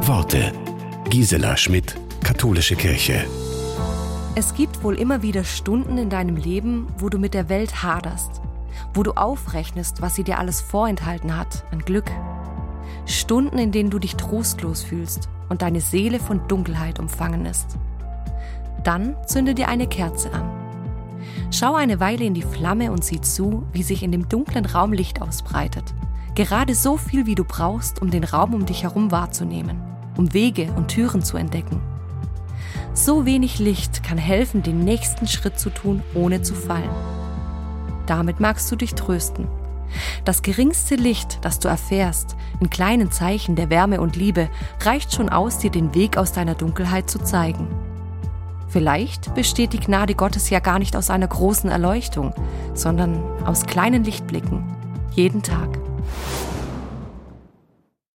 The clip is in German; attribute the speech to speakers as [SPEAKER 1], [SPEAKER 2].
[SPEAKER 1] Worte. Gisela Schmidt, Katholische Kirche.
[SPEAKER 2] Es gibt wohl immer wieder Stunden in deinem Leben, wo du mit der Welt haderst, wo du aufrechnest, was sie dir alles vorenthalten hat an Glück. Stunden, in denen du dich trostlos fühlst und deine Seele von Dunkelheit umfangen ist. Dann zünde dir eine Kerze an. Schau eine Weile in die Flamme und sieh zu, wie sich in dem dunklen Raum Licht ausbreitet. Gerade so viel, wie du brauchst, um den Raum um dich herum wahrzunehmen, um Wege und Türen zu entdecken. So wenig Licht kann helfen, den nächsten Schritt zu tun, ohne zu fallen. Damit magst du dich trösten. Das geringste Licht, das du erfährst, in kleinen Zeichen der Wärme und Liebe, reicht schon aus, dir den Weg aus deiner Dunkelheit zu zeigen. Vielleicht besteht die Gnade Gottes ja gar nicht aus einer großen Erleuchtung, sondern aus kleinen Lichtblicken, jeden Tag.